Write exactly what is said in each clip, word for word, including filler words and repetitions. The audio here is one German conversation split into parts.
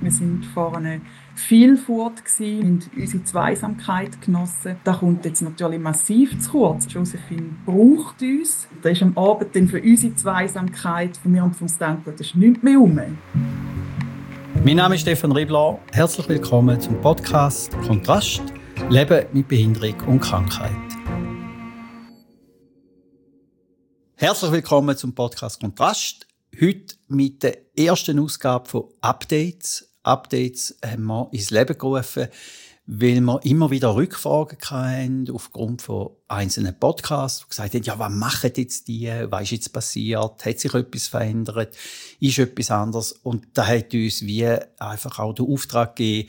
Wir sind vorne viel fort und unsere Zweisamkeit genossen. Da kommt jetzt natürlich massiv zu kurz. Josephine braucht uns. Da ist am Abend dann für unsere Zweisamkeit, von mir und von Stanko, das ist nichts mehr rum. Mein Name ist Stefan Ribler. Herzlich willkommen zum Podcast Kontrast – Leben mit Behinderung und Krankheit. Herzlich willkommen zum Podcast Kontrast. Heute mit der ersten Ausgabe von Updates. Updates haben wir ins Leben gerufen, weil wir immer wieder Rückfragen hatten aufgrund von einzelnen Podcasts, die gesagt haben, ja, was machen jetzt die? Was ist jetzt passiert? Hat sich etwas verändert? Ist etwas anders? Und da hat uns wie einfach auch der Auftrag gegeben,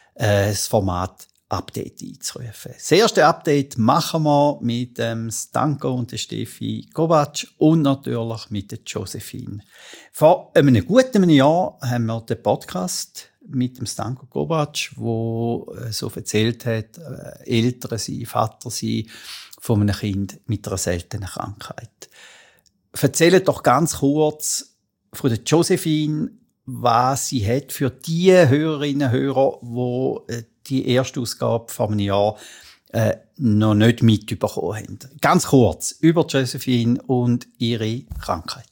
das Format Update einzurufen. Das erste Update machen wir mit dem Stanko und der Steffi Gobatsch und natürlich mit der Josephine. Vor einem guten Jahr haben wir den Podcast mit dem Stanko Gobatsch, wo so erzählt hat, Eltern sein, Vater sein von einem Kind mit einer seltenen Krankheit. Erzählt doch ganz kurz von der Josephine, was sie hat für die Hörerinnen und Hörer, die die erste Ausgabe vor einem Jahr äh, noch nicht mitbekommen haben. Ganz kurz über Josephine und ihre Krankheit.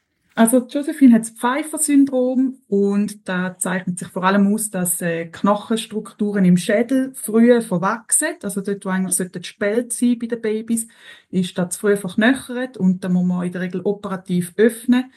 Also Josephine hat das Pfeiffer-Syndrom und da zeichnet sich vor allem aus, dass äh, Knochenstrukturen im Schädel früher verwachsen. Also dort, wo eigentlich sollten Spalt sein bei den Babys, ist das früher verknöchert und da muss man in der Regel operativ öffnen.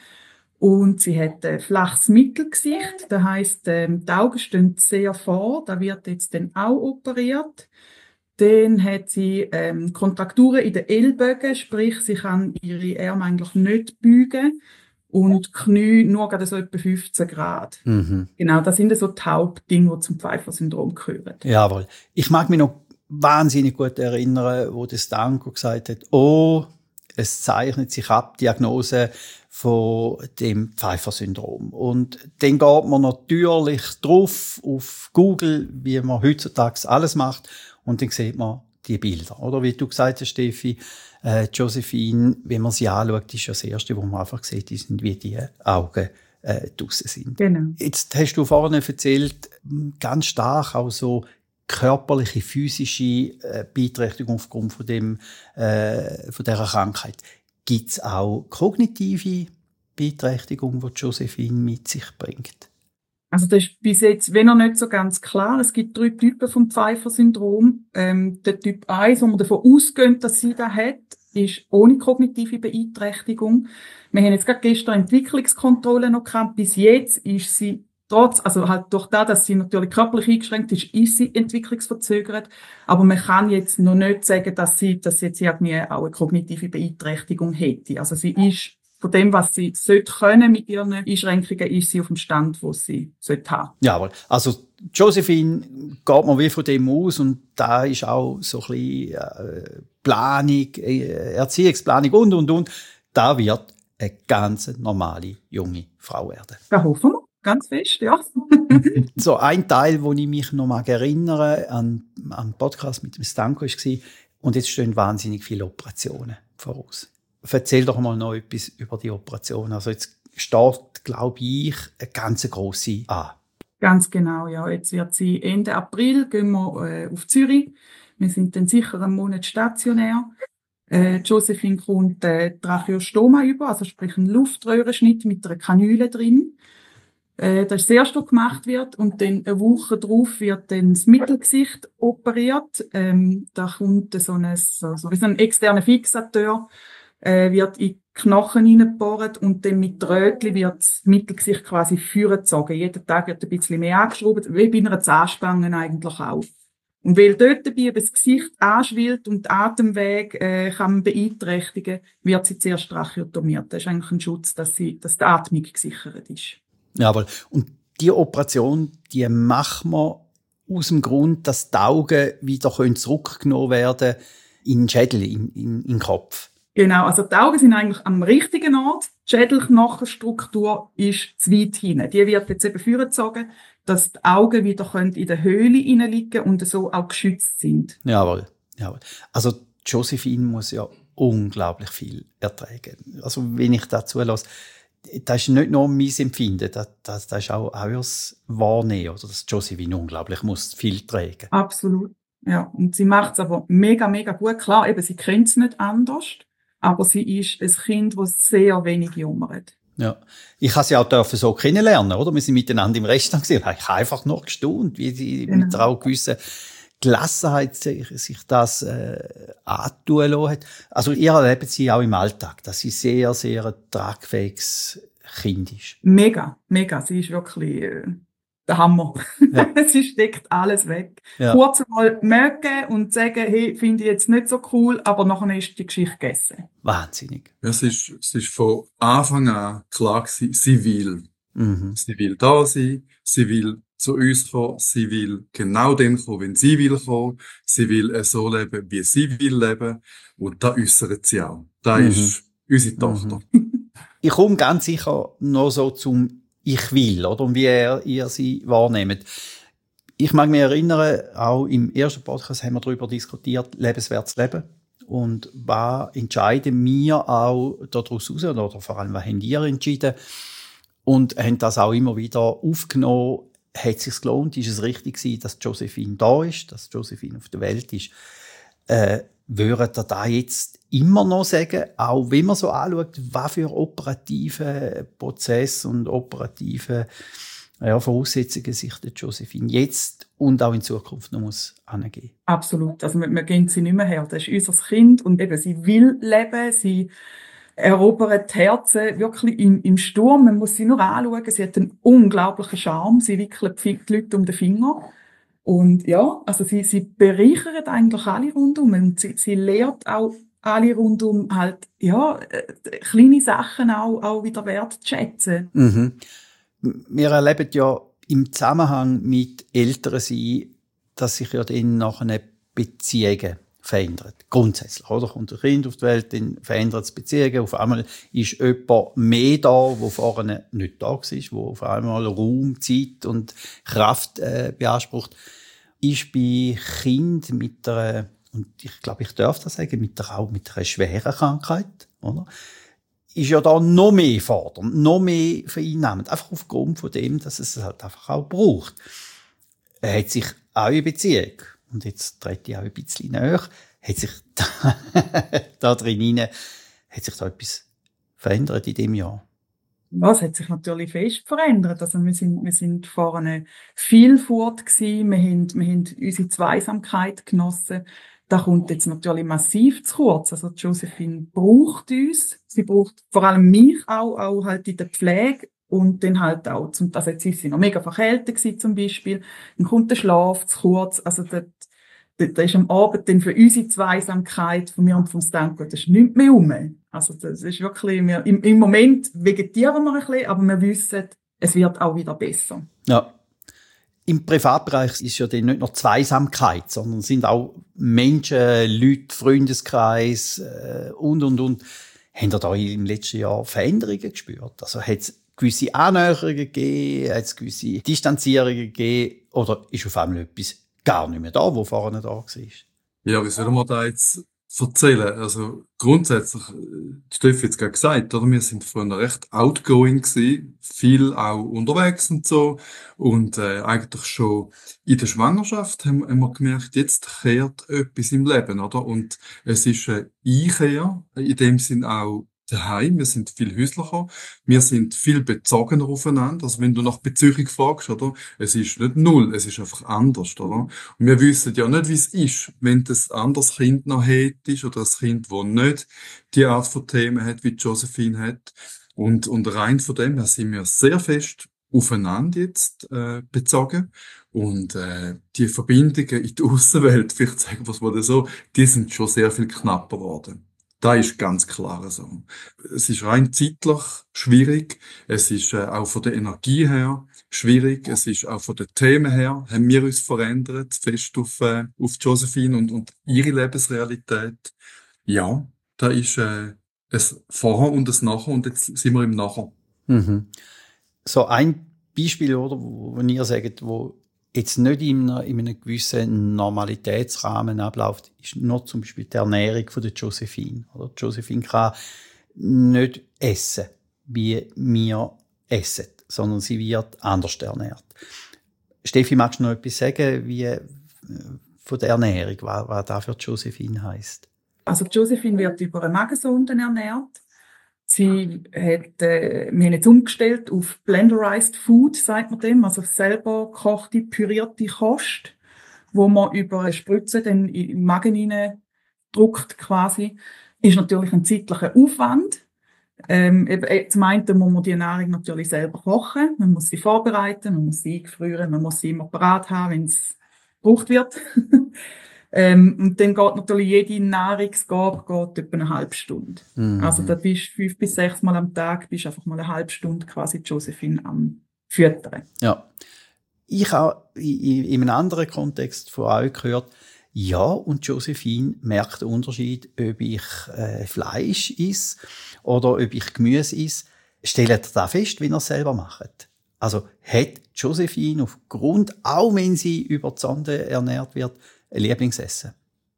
Und sie hat ein flaches Mittelgesicht, das heisst, ähm, die Augen stehen sehr vor, da wird jetzt dann auch operiert. Dann hat sie ähm, Kontrakturen in den Ellbogen, sprich, sie kann ihre Arme eigentlich nicht beugen und die Knie nur gerade so etwa fünfzehn Grad. Mhm. Genau, das sind so die Hauptdinge, die zum Pfeiffer-Syndrom gehören. Jawohl. Ich mag mich noch wahnsinnig gut erinnern, wo der Stanko gesagt hat, oh, es zeichnet sich ab, Diagnose von dem Pfeiffer-Syndrom. Und dann geht man natürlich drauf auf Google, wie man heutzutage alles macht, und dann sieht man die Bilder. Oder wie du gesagt hast, Steffi, äh, Josephine, wenn man sie anschaut, ist ja das Erste, wo man einfach sieht, die sind wie die Augen äh, draussen sind. Genau. Jetzt hast du vorhin erzählt, ganz stark auch so körperliche, physische äh, Beeinträchtigung aufgrund von dem, äh, von dieser Krankheit. Gibt es auch kognitive Beeinträchtigung, die Josephine mit sich bringt? Also das ist bis jetzt, wenn auch nicht so ganz klar. Es gibt drei Typen vom Pfeiffer-Syndrom. Ähm, der Typ eins, wo man davon ausgeht, dass sie das hat, ist ohne kognitive Beeinträchtigung. Wir haben jetzt gerade gestern Entwicklungskontrolle noch gehabt. Bis jetzt ist sie trotz, also halt durch das, dass sie natürlich körperlich eingeschränkt ist, ist sie entwicklungsverzögert. Aber man kann jetzt noch nicht sagen, dass sie, dass sie jetzt irgendwie auch eine kognitive Beeinträchtigung hätte. Also sie ist von dem, was sie sollte können mit ihren Einschränkungen, ist sie auf dem Stand, wo sie sollte haben. Ja, aber also Josephine geht man wie von dem aus und da ist auch so ein bisschen äh, Planung, äh, Erziehungsplanung und und und. Da wird eine ganz normale junge Frau werden. Da hoffen wir. Ganz fest, ja. So ein Teil, wo ich mich noch mal erinnere an an Podcast mit dem Stanko war, und jetzt stehen wahnsinnig viele Operationen voraus. Erzähl doch mal noch etwas über die Operation. Also jetzt steht, glaube ich, eine ganz grosse an. Ganz genau, ja. Jetzt wird sie Ende April, gehen wir äh, auf Zürich. Wir sind dann sicher einen Monat stationär. Äh, Josephine kommt äh, Tracheostoma über, also sprich einen Luftröhrenschnitt mit einer Kanüle drin. Äh, das ist das erste, was gemacht wird. Und dann eine Woche drauf wird dann das Mittelgesicht operiert. Ähm, da kommt so ein, so, so wie so ein externer Fixateur, äh, wird in die Knochen hineingebohrt und dann mit Rötli wird das Mittelgesicht quasi vorgezogen. Jeden Tag wird ein bisschen mehr angeschraubt, wie bei einer Zahnspange eigentlich auch. Und weil dort dabei das Gesicht anschwillt und den Atemweg äh, kann beeinträchtigen, wird sie zuerst tracheotomiert. Das ist eigentlich ein Schutz, dass, sie, dass die Atmung gesichert ist. Jawohl. Und die Operation, die machen wir aus dem Grund, dass die Augen wieder zurückgenommen werden in den Schädel, in, in, in den Kopf. Genau, also die Augen sind eigentlich am richtigen Ort. Die Schädelknochenstruktur ist zu weit hinten. Die wird jetzt eben vorgezogen, dass die Augen wieder in der Höhle hineinliegen und so auch geschützt sind. Jawohl, jawohl. Also Josephine muss ja unglaublich viel ertragen. Also wenn ich dazu lasse, das ist nicht nur mein Empfinden, das, das, das ist auch eures Wahrnehmen, oder? Dass Josephine unglaublich muss viel tragen. Absolut. Ja, und sie macht es aber mega, mega gut. Klar, eben, sie kennt es nicht anders, aber sie ist ein Kind, das sehr wenig jammert. Ja. Ich habe sie auch dürfen so kennenlernen, oder? Wir sind miteinander im Restaurant gesehen. Ich habe einfach nur gestaunt, wie sie Genau. mit einer auch gewissen Gelassenheit sich, sich das äh, antun lassen hat. Also ihr erlebt sie auch im Alltag, dass sie sehr, sehr ein tragfähiges Kind ist. Mega, mega. Sie ist wirklich äh, der Hammer. Ja. Sie steckt alles weg. Ja. Kurz mal mögen und sagen, hey, finde ich jetzt nicht so cool, aber nachher ist die Geschichte gegessen. Wahnsinnig. Es ist, es ist von Anfang an klar gewesen, sie will. Mhm. Sie will da sein, sie will zu uns kommen, sie will genau dann kommen, wenn sie will kommen, sie will äh, so leben, wie sie will leben, und da äußert sie auch. Da Mhm. ist unsere Tochter. Ich komme ganz sicher noch so zum Ich will, oder? Und wie ihr, ihr sie wahrnehmt. Ich mag mich erinnern, auch im ersten Podcast haben wir darüber diskutiert, lebenswertes Leben. Und was entscheiden wir auch daraus raus, oder vor allem, was habt ihr entschieden? Und haben das auch immer wieder aufgenommen. Hat es sich gelohnt? Ist es richtig gewesen, dass Josephine da ist, dass Josephine auf der Welt ist? Äh, würdet ihr da jetzt immer noch sagen, auch wenn man so anschaut, was für operative Prozesse und operative ja, Voraussetzungen sich der Josephine jetzt und auch in Zukunft noch muss angeben? Absolut. Also wir, wir gehen sie nicht mehr her. Das ist unser Kind und eben, sie will leben, sie erobert die Herzen wirklich im, im Sturm. Man muss sie nur anschauen. Sie hat einen unglaublichen Charme. Sie wickelt die Leute um den Finger. Und ja, also sie, sie bereichert eigentlich alle rundum. Und sie, sie lehrt auch alle rundum halt, ja, äh, kleine Sachen auch, auch wieder wertzuschätzen. Mhm. Wir erleben ja im Zusammenhang mit Elternsein, dass sich ja dann nachher Beziehungen verändern. Grundsätzlich, oder? Kommt ein Kind auf die Welt, dann verändert es Beziehungen. Auf einmal ist jemand mehr da, der vorher nicht da war, wo auf einmal Raum, Zeit und Kraft äh, beansprucht. Ist bei Kind mit einer, und ich glaube, ich darf das sagen, mit einer, auch mit einer schweren Krankheit, oder? Ist ja da noch mehr fordernd, noch mehr vereinnahmend. Einfach aufgrund von dem, dass es halt einfach auch braucht. Er hat sich auch in Beziehung, und jetzt trete ich auch ein bisschen näher, hat sich da, da drin rein, hat sich da etwas verändert in dem Jahr? Ja, es hat sich natürlich fest verändert. Also wir sind, wir sind vorne viel fort gewesen. Wir haben, wir haben unsere Zweisamkeit genossen. Da kommt jetzt natürlich massiv zu kurz. Also Josephine braucht uns. Sie braucht vor allem mich auch, auch halt in der Pflege. Und dann halt auch, zum, also jetzt ist sie noch mega verkältet gewesen, zum Beispiel. Dann kommt der Schlaf zu kurz. Also dort, dort ist am Abend dann für unsere Zweisamkeit, von mir und vom Stanko, das ist nichts mehr rum. Also das ist wirklich, wir, im, im Moment vegetieren wir ein bisschen, aber wir wissen, es wird auch wieder besser. Ja. Im Privatbereich ist ja dann nicht nur Zweisamkeit, sondern sind auch Menschen, Leute, Freundeskreis äh, und, und, und. Haben ihr da im letzten Jahr Veränderungen gespürt? Also hat es gewisse Annäherungen gegeben, hat es gewisse Distanzierungen gegeben, oder ist auf einmal etwas gar nicht mehr da, wo vorne da war? Ja, wie sollen wir da jetzt erzählen? Also grundsätzlich, äh, Steffi hat es gerade gesagt, oder? Wir sind früher recht outgoing gewesen, viel auch unterwegs und so. Und äh, eigentlich schon in der Schwangerschaft haben, haben wir gemerkt, jetzt kehrt etwas im Leben, oder? Und es ist eine Einkehr, in dem Sinn auch daheim. Wir sind viel häuslicher, wir sind viel bezogener aufeinander. Also wenn du nach Beziehung fragst, oder? Es ist nicht null, es ist einfach anders, oder? Und wir wissen ja nicht, wie es ist, wenn du ein anderes Kind noch hättest oder ein Kind, das nicht die Art von Themen hat, wie Josephine hat. Und, und rein von dem her sind wir sehr fest aufeinander jetzt äh, bezogen. Und äh, die Verbindungen in die Außenwelt, vielleicht sagen wir es mal so, die sind schon sehr viel knapper geworden. Da ist ganz klar so. Es ist rein zeitlich schwierig. Es ist äh, auch von der Energie her schwierig. Es ist auch von den Themen her, haben wir uns verändert, fest auf, äh, auf Josephine und, und ihre Lebensrealität. Ja, da ist äh, ein Vorher und ein Nachher und jetzt sind wir im Nachher. Mhm. So ein Beispiel, oder, wo, wo ihr sagt, wo jetzt nicht in, einer, in einem gewissen Normalitätsrahmen abläuft, ist nur zum Beispiel die Ernährung von der Josephine. Oder? Josephine kann nicht essen, wie wir essen, sondern sie wird anders ernährt. Steffi, magst du noch etwas sagen, wie äh, von der Ernährung, was, was das für Josephine heisst? Also Josephine wird über eine Magensonde ernährt. Sie hat, äh, wir haben jetzt umgestellt auf Blenderized Food, sagt man dem, also selber gekochte, pürierte Kost, wo man über eine Spritze dann in den Magen hinein druckt quasi. Ist natürlich ein zeitlicher Aufwand. Ähm, eben, zum einen muss man die Ernährung natürlich selber kochen, man muss sie vorbereiten, man muss sie eingefrieren, man muss sie immer parat haben, wenn es gebraucht wird. ähm, und dann geht natürlich jede Nahrungsgabe geht etwa eine halbe Stunde. Mhm. Also da bist du fünf bis sechs Mal am Tag, bist einfach mal eine halbe Stunde quasi Josephine am Füttern. Ja. Ich habe in in einem anderen Kontext von euch gehört, ja, und Josephine merkt den Unterschied, ob ich äh, Fleisch esse oder ob ich Gemüse esse. Stellt ihr das fest, wie ihr es selber macht? Also hat Josephine aufgrund, auch wenn sie über die Sonde ernährt wird, ein Lieblingsessen?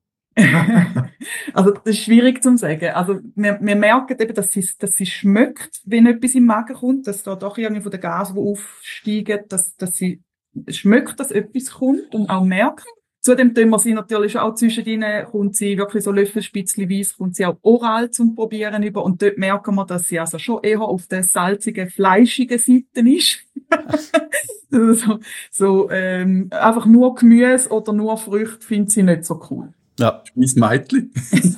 Also das ist schwierig zu sagen. Also wir, wir merken eben, dass sie, dass sie schmeckt, wenn etwas im Magen kommt, dass da doch irgendwie von den Gasen, die aufsteigen, dass, dass sie schmeckt, dass etwas kommt und auch merkt. Zudem tun wir sie natürlich auch zwischendrin, kommt sie wirklich so löffelspitzchenweise, kommt sie auch oral zum Probieren über. Und dort merken wir, dass sie also schon eher auf der salzigen, fleischigen Seite ist. Also so, so ähm, einfach nur Gemüse oder nur Früchte findet sie nicht so cool. Ja. Mein Mädchen.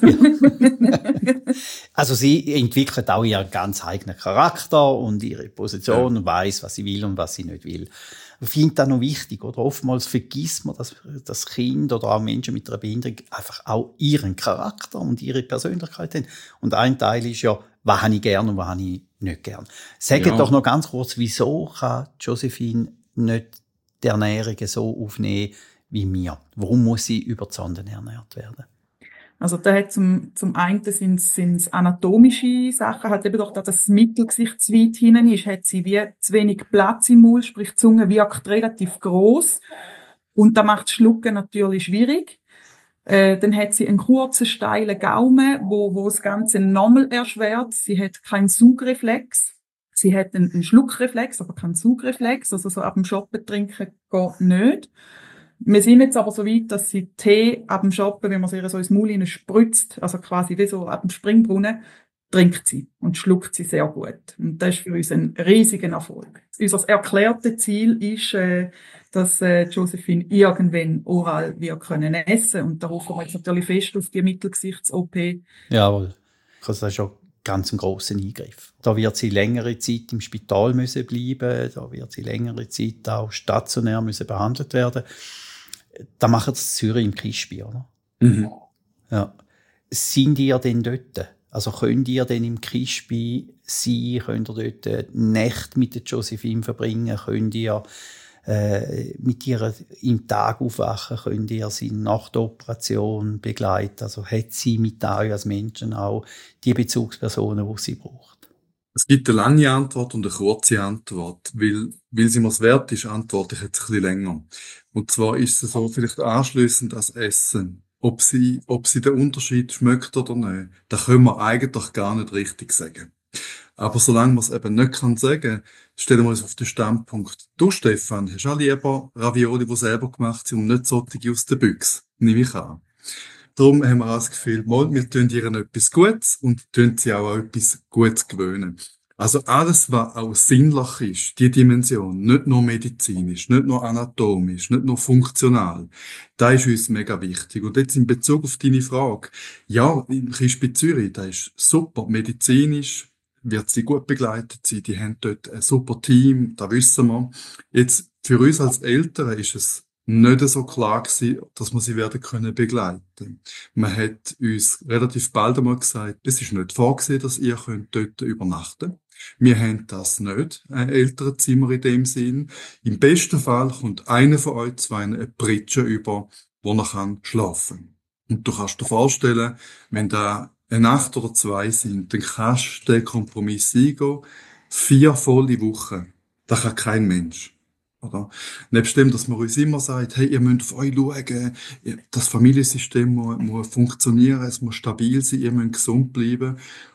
Also sie entwickelt auch ihren ganz eigenen Charakter und ihre Position ja. und weiss, was sie will und was sie nicht will. Ich finde das noch wichtig, oder? Oftmals vergisst man, dass das Kind oder auch Menschen mit einer Behinderung einfach auch ihren Charakter und ihre Persönlichkeit haben. Und ein Teil ist ja, was habe ich gern und was habe ich nicht gern. Sagt ja. doch noch ganz kurz, wieso kann Josephine nicht die Ernährung so aufnehmen wie mir? Warum muss sie über die Sonde ernährt werden? Also da hat zum, zum einen sind es anatomische Sachen, hat eben doch, dass das Mittelgesicht zu weit hinten ist, hat sie wie zu wenig Platz im Maul, sprich die Zunge wirkt relativ gross und da macht das Schlucken natürlich schwierig. Äh, dann hat sie einen kurzen, steilen Gaumen, wo, wo das Ganze nochmal erschwert. Sie hat keinen Saugreflex. Sie hat einen, einen Schluckreflex, aber keinen Saugreflex. Also so ab dem Shoppen trinken geht nicht. Wir sind jetzt aber so weit, dass sie Tee ab dem Shoppen, wenn man sie ihr so ins Maul hinein spritzt, also quasi wie so ab dem Springbrunnen, trinkt sie und schluckt sie sehr gut. Und das ist für uns ein riesiger Erfolg. Unser erklärtes Ziel ist, äh, dass äh, Josephine irgendwann oral wir können essen. Und da hoffen wir jetzt natürlich fest auf die Mittelgesichts-O P. Jawohl. Das ist schon ganz ein grosser Eingriff. Da wird sie längere Zeit im Spital müssen bleiben, da wird sie längere Zeit auch stationär müssen behandelt werden. Da machen sie Zürich im Kispi, oder? Mhm. Ja. Sind ihr denn dort? Also könnt ihr denn im Kispi sein? Könnt ihr dort Nächte mit der Josephine verbringen? Könnt ihr äh, mit ihr im Tag aufwachen? Könnt ihr sie nach der Operation begleiten? Also hat sie mit euch als Menschen auch die Bezugspersonen, die sie braucht? Es gibt eine lange Antwort und eine kurze Antwort, weil, weil sie mir's wert ist, antworte ich jetzt ein bisschen länger. Und zwar ist es so, vielleicht anschliessend ans Essen. Ob sie, ob sie den Unterschied schmeckt oder nicht, das können wir eigentlich gar nicht richtig sagen. Aber solange man es eben nicht kann sagen, stellen wir uns auf den Standpunkt. Du, Stefan, hast auch lieber Ravioli, die selber gemacht sind und nicht solche aus der Büchse, nehme ich an. Darum haben wir auch das Gefühl, mal, wir tun ihr etwas Gutes und tun sie auch an etwas Gutes gewöhnen. Also alles, was auch sinnlich ist, die Dimension, nicht nur medizinisch, nicht nur anatomisch, nicht nur funktional, das ist uns mega wichtig. Und jetzt in Bezug auf deine Frage, ja, im Kispi Zürich, das ist super medizinisch, wird sie gut begleitet sein, die haben dort ein super Team, das wissen wir. Jetzt, für uns als Eltern ist es nicht so klar gewesen, dass wir sie werden können begleiten. Man hat uns relativ bald einmal gesagt, es ist nicht vorgesehen, dass ihr könnt dort übernachten. Wir haben das nicht, ein Elternzimmer in dem Sinn. Im besten Fall kommt einer von euch zwei eine Pritsche über, wo er kann schlafen. Und du kannst dir vorstellen, wenn da eine Nacht oder zwei sind, dann kannst du den Kompromiss eingehen. Vier volle Wochen. Das kann kein Mensch. Oder? Nebst dem, dass man uns immer sagt, hey, ihr müsst auf euch schauen, das Familiensystem muss, muss funktionieren, es muss stabil sein, ihr müsst gesund bleiben.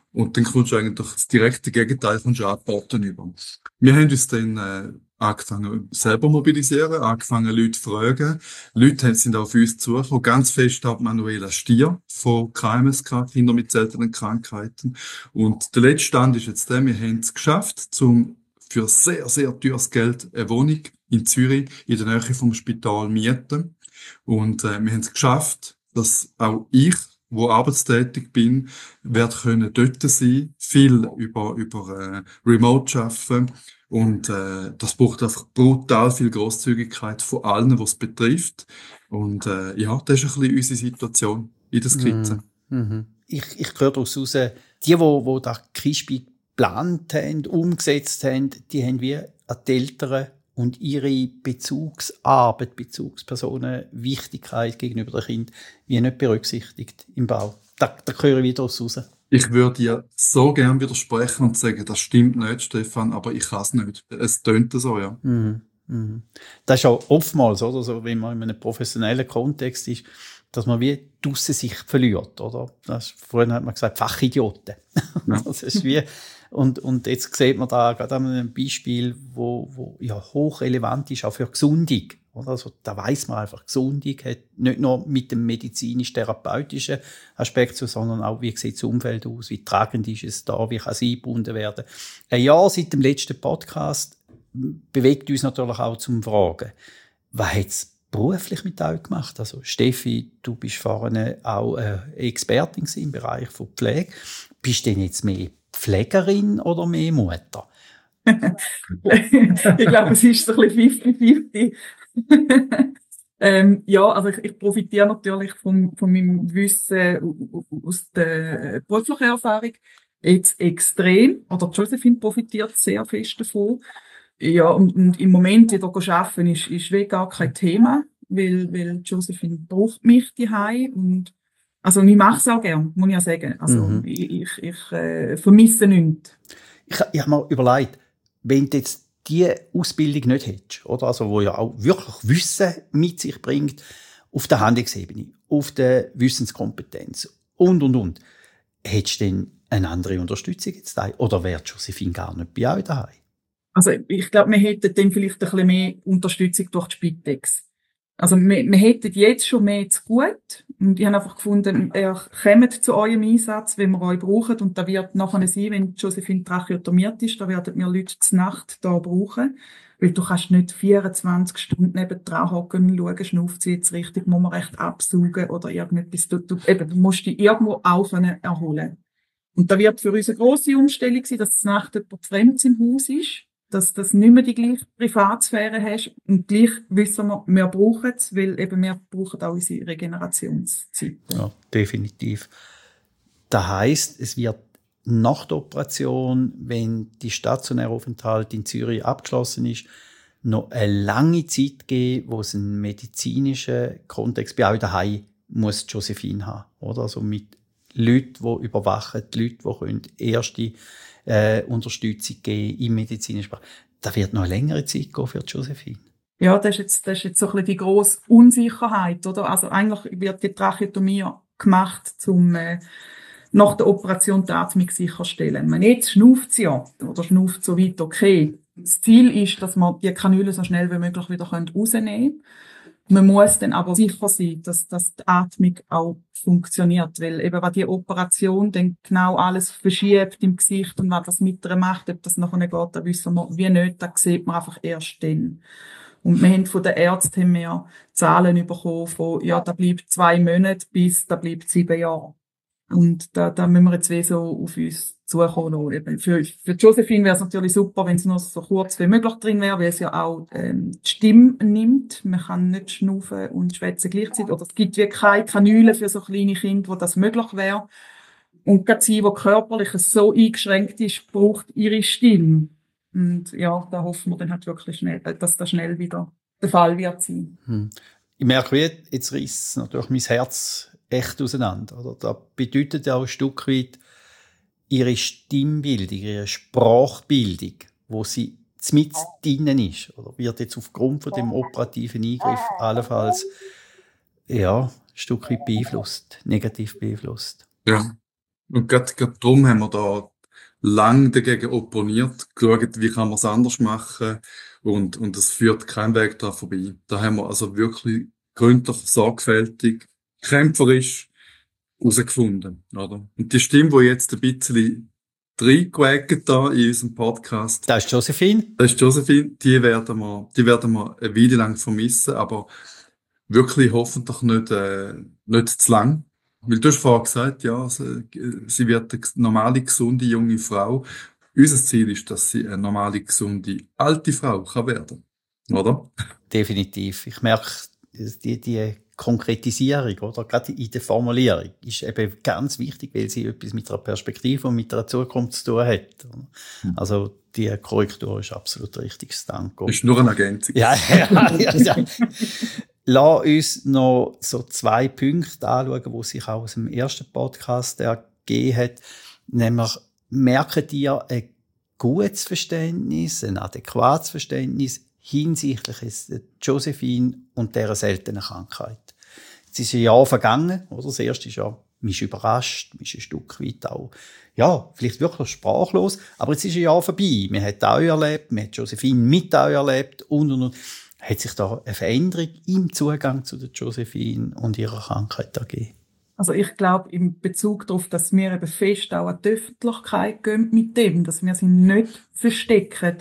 Und dann kommst du eigentlich das direkte Gegenteil von Angeboten über. Wir haben uns dann äh, angefangen selber mobilisieren, angefangen Leute zu fragen. Leute sind auf uns zugekommen, ganz fest ab Manuela Stier von K M S K, Kinder mit seltenen Krankheiten. Und der letzte Stand ist jetzt der, wir haben es geschafft, zum für sehr, sehr teures Geld eine Wohnung in Zürich in der Nähe vom Spital mieten. Und äh, wir haben es geschafft, dass auch ich, wo arbeitstätig bin, werde können dort sein, viel über über äh, Remote arbeiten. Und äh, das braucht einfach brutal viel Grosszügigkeit von allen, die es betrifft. Und äh, ja, das ist ein bisschen unsere Situation in der Skizze. Mm, mhm. Ich, ich höre daraus raus, die, die, die das Kispi geplant haben, umgesetzt haben, die haben wie an die Eltern und ihre Bezugsarbeit, Bezugspersonen, Wichtigkeit gegenüber den Kindern wie nicht berücksichtigt im Bau. Da, da höre ich wieder raus. Ich würde dir so gern widersprechen und sagen, das stimmt nicht, Stefan, aber ich kann es nicht. Es tönt so, ja. Mhm. Mhm. Das ist auch oftmals, oder, so, wenn man in einem professionellen Kontext ist, dass man wie die Aussicht verliert, oder? Das, vorhin hat man gesagt, Fachidioten. Ja. Das ist wie, und, und jetzt sieht man da gerade an einem Beispiel, wo, wo ja hochrelevant ist, auch für Gesundung. Oder? Also, da weiss man einfach, Gesundung hat nicht nur mit dem medizinisch-therapeutischen Aspekt zu, sondern auch, wie sieht das Umfeld aus, wie tragend ist es da, wie kann es eingebunden werden. Ein Jahr seit dem letzten Podcast bewegt uns natürlich auch zum Fragen, was hat es beruflich mit euch gemacht? Also Steffi, du bist vorhin auch äh, Expertin im Bereich von Pflege. Bist du denn jetzt mehr Pflegerin oder mehr Mutter? Ich glaube, es ist so ein bisschen fifty fifty. ähm, ja, also ich, ich profitiere natürlich von, von meinem Wissen aus der beruflichen Erfahrung jetzt extrem. Oder Josephine profitiert sehr fest davon. Ja, und, und im Moment wieder arbeiten ist, ist wie gar kein Thema, weil, weil Josephine braucht mich daheim und also ich mache es auch gern, muss ich ja sagen. Also Mhm. ich, ich, ich äh, vermisse nichts. Ich, ich habe mir überlegt, wenn du jetzt diese Ausbildung nicht hättest, oder? Also, wo ja auch wirklich Wissen mit sich bringt, auf der Handlungsebene, auf der Wissenskompetenz und, und, und, hättest du denn eine andere Unterstützung jetzt daheim? Oder wäre Josephine gar nicht bei euch daheim? Also ich glaube, wir hätten dann vielleicht ein bisschen mehr Unterstützung durch die Spitex. Also wir, wir hätten jetzt schon mehr zu gut. Und ich habe einfach gefunden, ihr kommt zu eurem Einsatz, wenn wir euch brauchen. Und da wird nachher sein, wenn Josephine tracheotomiert ist, da werden wir Leute zur Nacht da brauchen. Weil du kannst nicht vierundzwanzig Stunden neben dran hocken und schauen, schnauft sie jetzt richtig, muss man recht absaugen oder irgendetwas. Du, du, eben, du musst dich irgendwo auch erholen. Und da wird für uns eine grosse Umstellung sein, dass zur Nacht jemand Fremdes im Haus ist. Dass du nicht mehr die gleiche Privatsphäre hast. Und gleich wissen wir, wir brauchen es, weil eben wir brauchen auch unsere Regenerationszeit. Ja, definitiv. Das heisst, es wird nach der Operation, wenn die stationäre Aufenthalt in Zürich abgeschlossen ist, noch eine lange Zeit geben, wo es einen medizinischen Kontext bei euch daheim muss Josephine haben, oder? Also mit Leuten, die überwachen, die Leute, die können erste äh, Unterstützung geben im medizinischen Bereich. Da wird noch eine längere Zeit gehen für Josephine. Ja, das ist jetzt, das ist jetzt so ein bisschen die grosse Unsicherheit, oder? Also eigentlich wird die Tracheotomie gemacht, um äh, nach der Operation die Atmung sicherstellen. Man jetzt schnauft sie ja, oder schnauft so weit okay. Das Ziel ist, dass man die Kanüle so schnell wie möglich wieder rausnehmen können. Man muss dann aber sicher sein, dass, dass die Atmung auch funktioniert, weil eben, wenn die Operation dann genau alles verschiebt im Gesicht und was das mit ihr macht, ob das nachher nicht geht, dann wissen wir wie nicht, das sieht man einfach erst dann. Und wir haben von den Ärzten haben wir Zahlen bekommen von, ja, da bleibt zwei Monate bis, da bleibt sieben Jahre. Und da, da müssen wir jetzt wie so auf uns zukommen. Eben für, für Josephine wäre es natürlich super, wenn es nur so kurz wie möglich drin wäre, weil es ja auch ähm, die Stimme nimmt. Man kann nicht schnaufen und schwätzen gleichzeitig. Oder es gibt wie keine Kanüle für so kleine Kinder, wo das möglich wäre. Und gerade sie, die körperlich so eingeschränkt ist, braucht ihre Stimme. Und ja, da hoffen wir dann halt wirklich schnell, dass das schnell wieder der Fall wird sein. Hm. Ich merke, wie, jetzt reißt natürlich mein Herz echt auseinander. Oder? Das bedeutet ja auch ein Stück weit ihre Stimmbildung, ihre Sprachbildung, wo sie mit drinnen ist, oder wird jetzt aufgrund von dem operativen Eingriff allenfalls ja, ein Stück weit beeinflusst, negativ beeinflusst. Ja. Und gerade, gerade darum haben wir da lang dagegen opponiert, geschaut, wie kann man es anders machen, und, und es führt kein Weg daran vorbei. Da haben wir also wirklich gründlich, sorgfältig, kämpferisch herausgefunden, oder? Und die Stimme, die jetzt ein bisschen reingewägt da in unserem Podcast, Das ist Josephine. das ist Josephine, die werden wir, die werden wir eine Weile lang vermissen, aber wirklich hoffentlich nicht, äh, nicht zu lang. Weil du hast vorhin gesagt, ja, sie, sie wird eine normale, gesunde, junge Frau. Unser Ziel ist, dass sie eine normale, gesunde, alte Frau kann werden. Oder? Definitiv. Ich merke, die, die Konkretisierung, oder? Gerade in der Formulierung ist eben ganz wichtig, weil sie etwas mit einer Perspektive und mit einer Zukunft zu tun hat. Also, die Korrektur ist absolut richtig. Danke. Ist nur eine Ergänzung. Ja, ja, ja, ja. Lass uns noch so zwei Punkte anschauen, die sich auch aus dem ersten Podcast ergeben hat. Nämlich, merken dir ein gutes Verständnis, ein adäquates Verständnis hinsichtlich der Josephine und dieser seltenen Krankheit. Es ist ein Jahr vergangen, oder? Das erste Jahr, man ist überrascht, man ist ein Stück weit auch, ja, vielleicht wirklich sprachlos, aber jetzt ist ein Jahr vorbei. Man hat euch erlebt, man hat Josephine mit euch erlebt und, und, und. Hat sich da eine Veränderung im Zugang zu der Josephine und ihrer Krankheit ergeben? Also ich glaube, im Bezug darauf, dass wir eben fest auch an die Öffentlichkeit gehen mit dem, dass wir sie nicht verstecken,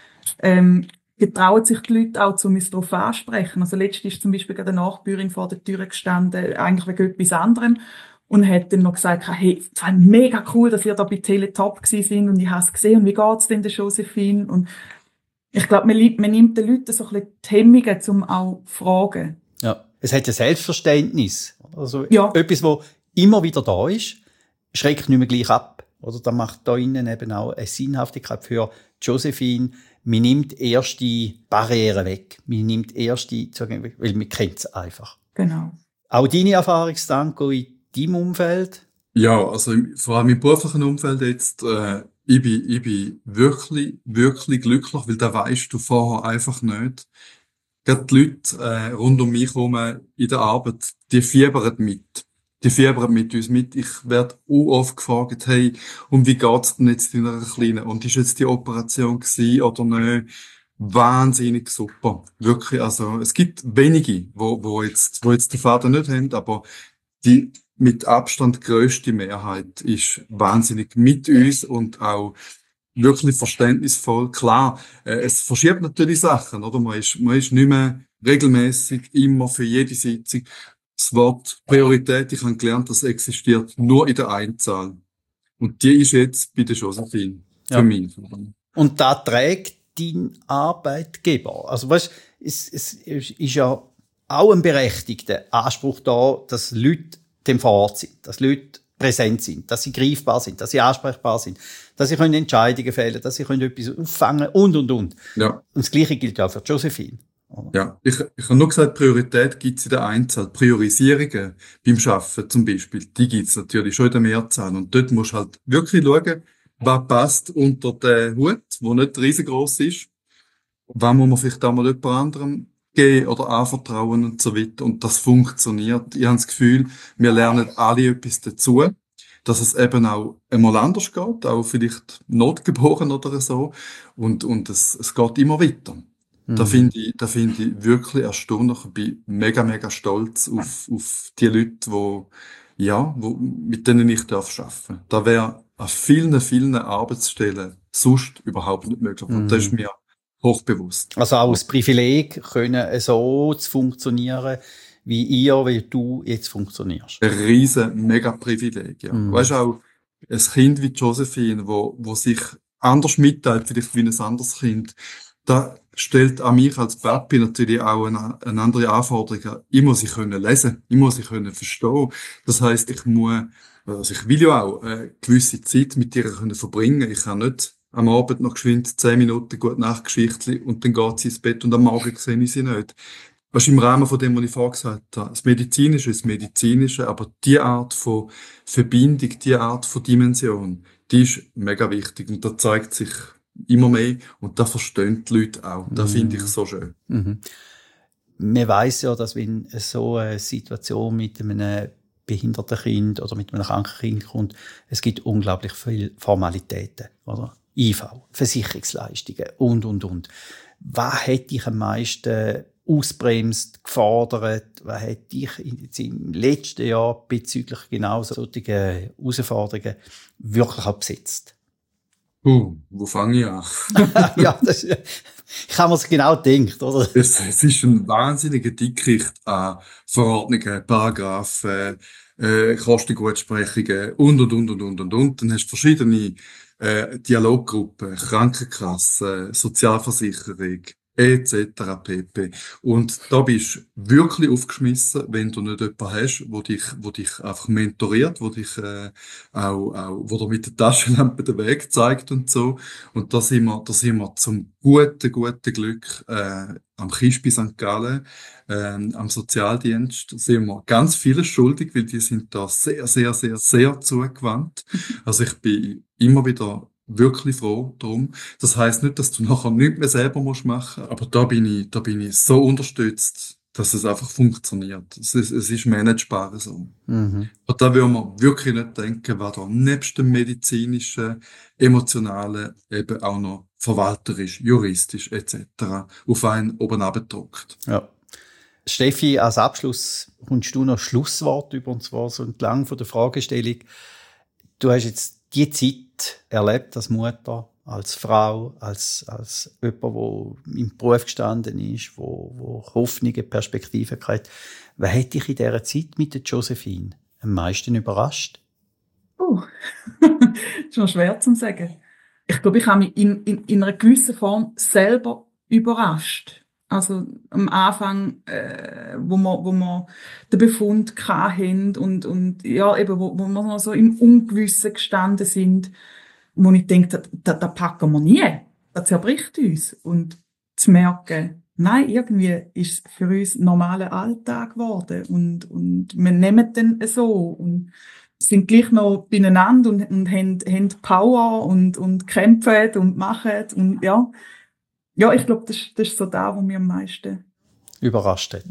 ähm, getrauen sich die Leute auch, um uns darauf ansprechen. Also letztens ist zum Beispiel eine Nachbarin vor der Tür gestanden, eigentlich wegen etwas anderem, und hat dann noch gesagt, hey, es war mega cool, dass ihr da bei Teletop gewesen sind und ich habe es gesehen, und wie geht's denn der Josephine? Und ich glaube, man, man nimmt den Leuten so ein bisschen die Hemmungen, um auch zu fragen. Ja, es hat ein Selbstverständnis. Also ja. Etwas, das immer wieder da ist, schreckt nicht mehr gleich ab. Oder da macht da innen eben auch eine Sinnhaftigkeit für Josephine. Man nimmt erste Barrieren weg. Man nimmt erste, weil man kennt es einfach. Genau. Auch deine Erfahrungsdanke in deinem Umfeld? Ja, also vor allem im beruflichen Umfeld jetzt, äh, ich bin, ich bin wirklich, wirklich glücklich, weil da weisst du vorher einfach nicht. Gerade die Leute äh, rund um mich herum in der Arbeit, die fiebern mit. Die fiebern mit uns mit. Ich werde auch oft gefragt, hey, und wie geht's denn jetzt in einer Kleinen? Und ist jetzt die Operation gewesen oder nicht? Wahnsinnig super. Wirklich, also, es gibt wenige, wo, wo jetzt, wo jetzt den Vater nicht haben, aber die mit Abstand grösste Mehrheit ist wahnsinnig mit uns und auch wirklich verständnisvoll. Klar, äh, es verschiebt natürlich Sachen, oder? Man ist, man ist nicht mehr regelmäßig immer für jede Sitzung. Das Wort Priorität, ich habe gelernt, das existiert nur in der Einzahl. Und die ist jetzt bei der Josephine. Für Ja. mich. Und da trägt dein Arbeitgeber. Also, weißt, es, es ist ja auch ein berechtigter Anspruch da, dass Leute dem vor Ort sind, dass Leute präsent sind, dass sie greifbar sind, dass sie ansprechbar sind, dass sie können Entscheidungen fällen, dass sie können etwas auffangen und, und, und. Ja. Und das Gleiche gilt ja auch für Josephine. Ja, ich, ich habe nur gesagt, Priorität gibt es in der Einzahl. Priorisierungen beim Arbeiten zum Beispiel, die gibt es natürlich schon in der Mehrzahl. Und dort musst du halt wirklich schauen, was passt unter den Hut, der nicht riesengroß ist. Was muss man vielleicht auch mal jemand anderem geben oder anvertrauen und so weiter. Und das funktioniert. Ich habe das Gefühl, wir lernen alle etwas dazu, dass es eben auch einmal anders geht, auch vielleicht notgeboren oder so. Und, und es, es geht immer weiter. Mhm. Da finde ich, da finde ich wirklich erstaunlich. Ich bin mega, mega stolz auf, auf die Leute, wo, ja, wo, mit denen ich darf arbeiten. Da wäre an vielen, vielen Arbeitsstellen sonst überhaupt nicht möglich. Und mhm. das ist mir hochbewusst. Also auch das Privileg, können so zu funktionieren, wie ihr, wie du jetzt funktionierst. Ein riesen, mega Privileg, ja. Mm. Weißt du auch, ein Kind wie Josephine, wo, wo sich anders mitteilt, vielleicht wie ein anderes Kind, da stellt an mich als Papi natürlich auch eine, eine andere Anforderung. Ich muss sie können lesen, ich muss sie können verstehen. Das heisst, ich muss, also ich will ja auch eine gewisse Zeit mit ihr können verbringen. Ich kann nicht am Abend noch geschwind zehn Minuten gut Nachtgeschichtli und dann geht sie ins Bett und am Morgen sehe ich sie nicht. Was im Rahmen von dem, was ich vorher gesagt habe, das Medizinische ist das Medizinische, aber die Art von Verbindung, die Art von Dimension, die ist mega wichtig und da zeigt sich immer mehr und da verstehen die Leute auch. Das mhm. finde ich so schön. Mhm. Man weiss ja, dass wenn so eine Situation mit einem behinderten Kind oder mit einem kranken Kind kommt, es gibt unglaublich viele Formalitäten, oder? I V, Versicherungsleistungen und, und, und. Was hat dich am meisten ausbremst, gefordert? Was hat dich jetzt im letzten Jahr bezüglich genau solchen Herausforderungen wirklich auch besetzt? Uh, wo fange ich an? Ja, das, ich habe mir es genau gedacht, oder? Es, es ist ein wahnsinniger Dickicht an Verordnungen, Paragraphen, äh, Kostengutsprechungen und, und, und, und, und, und, und. Dann hast du verschiedene äh, Dialoggruppen, Krankenkassen, Sozialversicherung, et cetera pp. Und da bist du wirklich aufgeschmissen, wenn du nicht jemanden hast, wo dich, wo dich einfach mentoriert, wo dich äh, auch, auch, wo dir mit der Taschenlampe den Weg zeigt und so. Und da sind wir, da sind wir zum guten, guten Glück äh, am Kispi Sankt Gallen, äh, am Sozialdienst sind wir ganz vieles schuldig, weil die sind da sehr, sehr, sehr, sehr zugewandt. Also ich bin immer wieder wirklich froh drum. Das heisst nicht, dass du nachher nichts mehr selber musst machen, aber da bin ich, da bin ich so unterstützt, dass es einfach funktioniert. Es ist, es ist managebar so. Mhm. Und da will man wirklich nicht denken, was da nebst dem medizinischen, emotionalen eben auch noch verwalterisch, juristisch et cetera auf einen oben abgedruckt. Ja. Steffi, als Abschluss kommst du noch Schlusswort über, und zwar so entlang von der Fragestellung. Du hast jetzt die Zeit erlebt als Mutter, als Frau, als, als jemand, der im Beruf gestanden ist, wo, wo Hoffnungen, Perspektiven hat. Was hat dich in dieser Zeit mit der Josephine am meisten überrascht? Oh, das ist noch schwer zu sagen. Ich glaube, ich habe mich in, in, in einer gewissen Form selber überrascht. Also am Anfang, äh, wo wir, wo wir den Befund hatten und, und ja, eben, wo, wo wir noch so im Ungewissen gestanden sind, wo ich denke, das, das packen wir nie. Das zerbricht uns. Und zu merken, nein, irgendwie ist es für uns normaler Alltag geworden und, und wir nehmen den so und sind gleich noch beieinander und, und haben, haben Power und, und kämpfen und machen und ja. Ja, ich glaube, das, das ist so da, wo mir am meisten überrascht hat.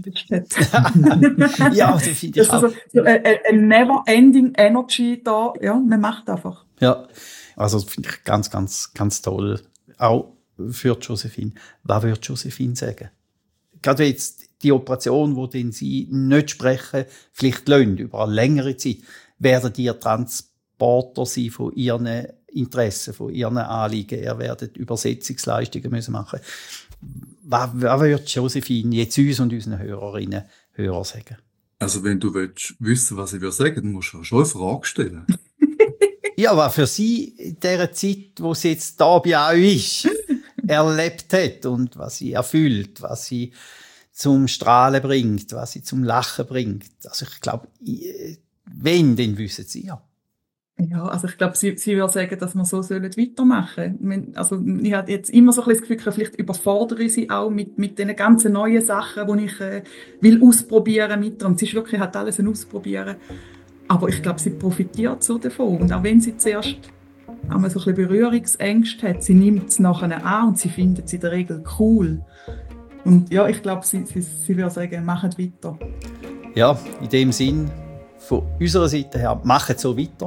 Ja, das finde ich auch. Also, so eine, eine never-ending Energy da, ja, man macht einfach. Ja, also das finde ich ganz, ganz, ganz toll. Auch für Josephine. Was würde Josephine sagen? Gerade jetzt die Operation, wo den sie nicht sprechen, vielleicht lassen, über eine längere Zeit, werden die Transporter sein von ihren Interessen, von ihren Anliegen. Er werdet Übersetzungsleistungen müssen machen. Was, was würde Josephine jetzt uns und unseren Hörerinnen Hörer sagen? Also wenn du willst wissen, was ich würde sagen, dann musst du schon eine Frage stellen. Ja, was für sie in dieser Zeit, wo sie jetzt da bei euch ist, erlebt hat und was sie erfüllt, was sie zum Strahlen bringt, was sie zum Lachen bringt. Also ich glaube, wenn, dann wissen sie ja. Ja, also ich glaube, sie, sie würde sagen, dass wir so sollen weitermachen sollen. Also ich habe jetzt immer so ein bisschen das Gefühl, vielleicht überfordere ich sie auch mit, mit den ganzen neuen Sachen, die ich äh, will ausprobieren mit ihr. Und sie ist wirklich, hat alles ein Ausprobieren. Aber ich glaube, sie profitiert so davon. Und auch wenn sie zuerst einmal so ein bisschen Berührungsängste hat, sie nimmt es nachher an und sie findet es in der Regel cool. Und ja, ich glaube, sie, sie, sie würde sagen, macht weiter. Ja, in dem Sinn, von unserer Seite her, macht so weiter.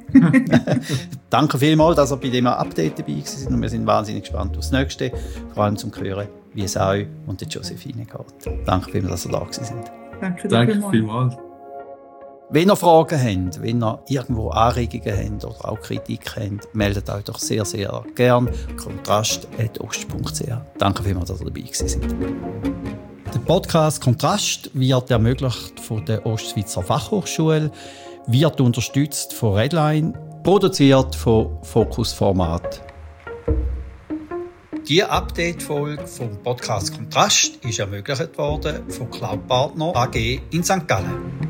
Danke vielmals, dass ihr bei diesem Update dabei seid. Und wir sind wahnsinnig gespannt auf das Nächste. Vor allem zum Hören, wie es euch und der Josephine geht. Danke vielmals, dass ihr da sind. Danke, Danke vielmals. Wenn ihr Fragen habt, wenn ihr irgendwo Anregungen habt oder auch Kritik habt, meldet euch doch sehr, sehr gern. kontrast at ost punkt c h. Danke vielmals, dass ihr dabei seid. Der Podcast Kontrast wird ermöglicht von der Ostschweizer Fachhochschule, wird unterstützt von Redline, produziert von Focus Format. Die Update-Folge vom Podcast Kontrast ist ermöglicht worden von Cloud Partner A G in Sankt Gallen.